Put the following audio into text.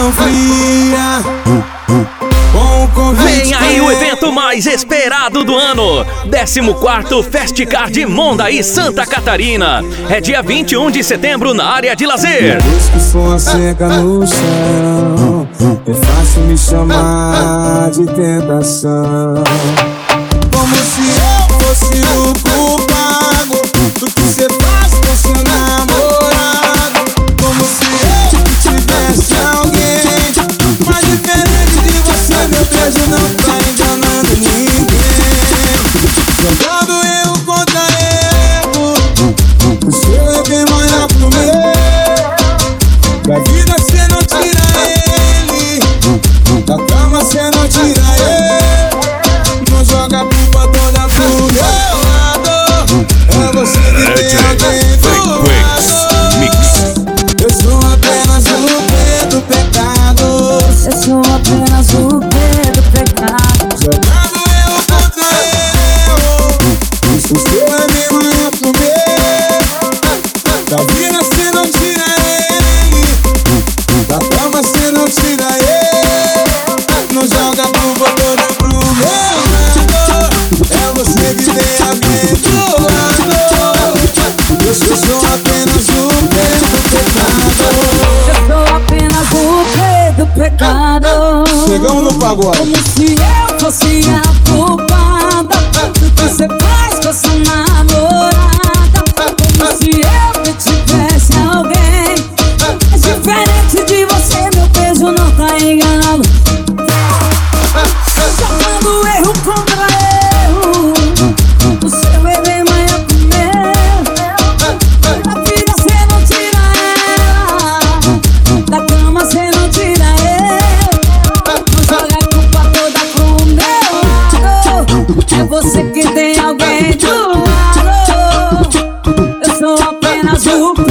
mão fria. Vem aí o evento mais esperado do ano, 14º Festcard Mondaí Santa Catarina. É dia 21 de setembro na área de lazer. Depois que for seca no chão, é fácil me chamar de tentação. Como se eu fosse o culpado do que cê faz com seu namorado. Como se eu tivesse alguém mais diferente de você. Meu beijo não tá enganando ninguém, jogando erro contra erro. O seu é bem maior que o meu. Da vida cê não tira ele, da cama cê não tira ele. Não joga a culpa toda pro meu lado. É você que tem alguém do lado. Eu sou apenas o pé do pecado. Eu sou apenas o pé do pecado. Jogando erro contra erro. O seu é bem maior que o meu. Da vida cê não tira ele, da cama cê não tira ele. Não joga a culpa toda pro meu lado. É você que tem alguém do lado. Eu sou apenas o pé do pecado. Eu sou apenas o pé do pecado. Chegamos no pagode. Como se eu fosse a culpada do que você faz com sua namorada. Como se eu tivesse alguém diferente de você. Meu beijo não tá enganando, jogando erro contra erro. O seu é bem maior que o meu. Da vida cê não tira ela, da cama cê não tira ele. Não joga a culpa toda pro meu lado. É você que tem alguém do lado. Eu sou apenas o